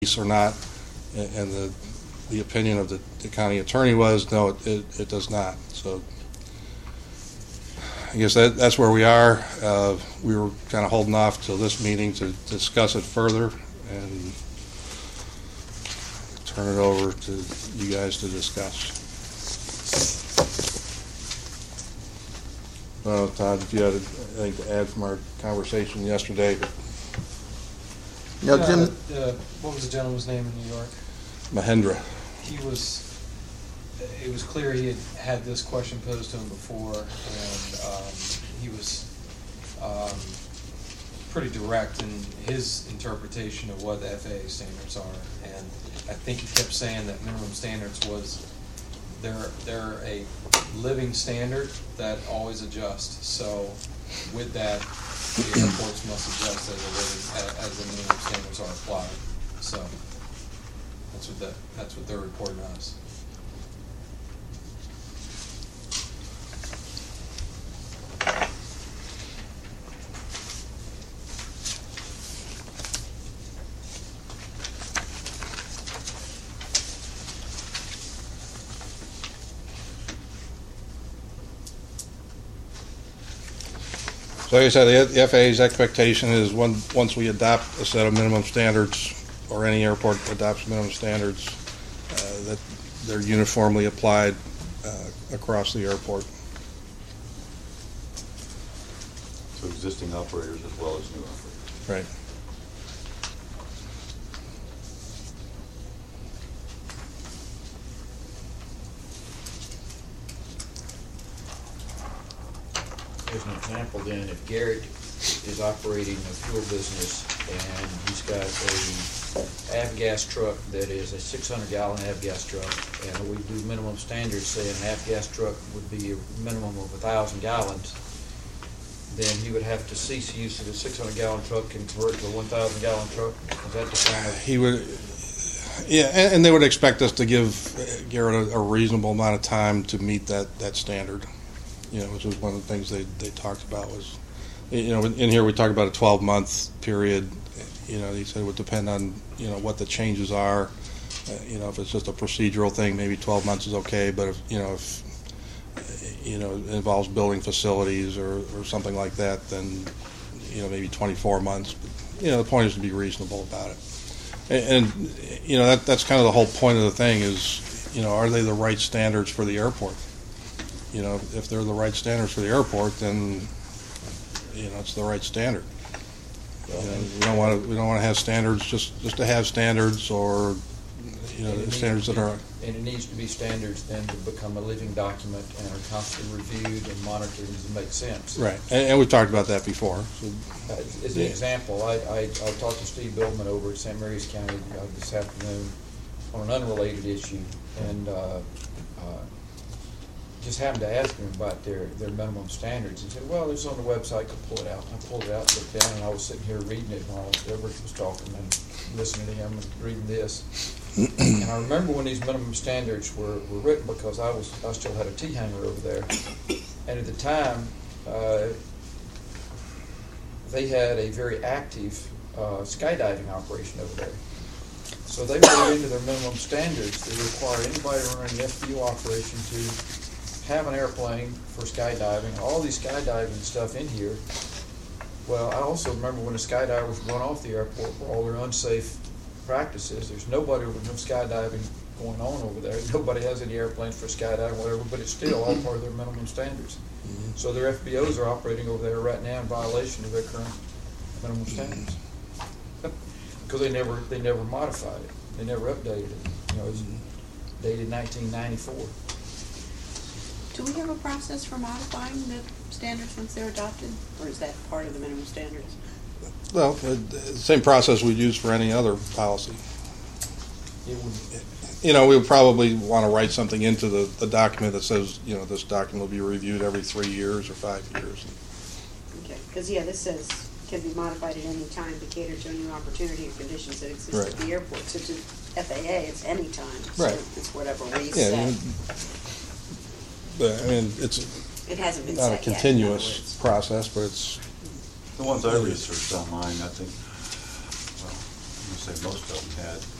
or not, and the opinion of the county attorney was, no, it does not. So I guess that's where we are. We were kind of holding off till this meeting to discuss it further and turn it over to you guys to discuss. Todd, if you had anything to add from our conversation yesterday. No, Jim. What was the gentleman's name in New York? Mahendra. It was clear he had this question posed to him before, and he was pretty direct in his interpretation of what the FAA standards are. And I think he kept saying that minimum standards they're a living standard that always adjusts. So with that, the airports must adjust as the minimum standards are applied. So that's what they're reporting to us. So like I said, the FAA's expectation is once we adopt a set of minimum standards, or any airport adopts minimum standards, that they're uniformly applied across the airport. So existing operators as well as new operators. Right. As an example then, if Garrett is operating a fuel business and he's got a avgas truck that is a 600-gallon avgas truck, and we do minimum standards, say an avgas truck would be a minimum of 1,000 gallons, then he would have to cease use of the 600-gallon truck and convert to a 1,000-gallon truck? Is that the kind of... He would, yeah, and they would expect us to give Garrett a reasonable amount of time to meet that standard. Which was one of the things they talked about was, in here we talk about a 12-month period. He said it would depend on, what the changes are. If it's just a procedural thing, maybe 12 months is okay. But if it involves building facilities or something like that, then, maybe 24 months. But, the point is to be reasonable about it. And that's kind of the whole point of the thing is, are they the right standards for the airport? If they're the right standards for the airport, then it's the right standard. We don't want to have standards just to have standards, or the standards that are. And it needs to be standards then to become a living document and are constantly reviewed and monitored to make sense. Right, and we've talked about that before. So, as an example, I talked to Steve Billman over at St. Mary's County this afternoon on an unrelated issue, and just happened to ask him about their minimum standards. He said, well, it's on the website, go pull it out. I pulled it out, looked down, and I was sitting here reading it while Everett was talking and listening to him and reading this. And I remember when these minimum standards were written, because I still had a T-hanger over there. And at the time, they had a very active skydiving operation over there. So they wrote into their minimum standards that require anybody running an FBO operation to have an airplane for skydiving, all these skydiving stuff in here. Well, I also remember when the skydivers run off the airport for all their unsafe practices. There's nobody with no skydiving going on over there. Nobody has any airplanes for skydiving, whatever, but it's still all part of their minimum standards. Mm-hmm. So their FBOs are operating over there right now in violation of their current minimum standards. Because they never modified it. They never updated it. It's dated 1994. Do we have a process for modifying the standards once they're adopted, or is that part of the minimum standards? Well, the same process we'd use for any other policy. We would probably want to write something into the document that says, this document will be reviewed every 3 years or 5 years. Okay, because this says can be modified at any time to cater to a new opportunity or conditions that exist right. at the airport. So to FAA, it's any time. So right. It's whatever we set. But it hasn't been not set a continuous yet, process, but it's The ones I researched online, I think, well, say most of them had